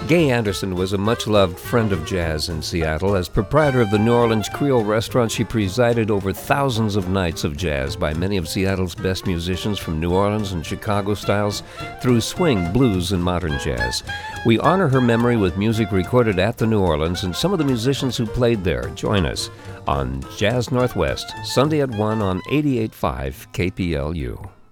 Gay Anderson was a much-loved friend of jazz in Seattle. As proprietor of the New Orleans Creole restaurant, she presided over thousands of nights of jazz by many of Seattle's best musicians, from New Orleans and Chicago styles through swing, blues, and modern jazz. We honor her memory with music recorded at the New Orleans and some of the musicians who played there. Join us on Jazz Northwest, Sunday at 1 on 88.5 KPLU.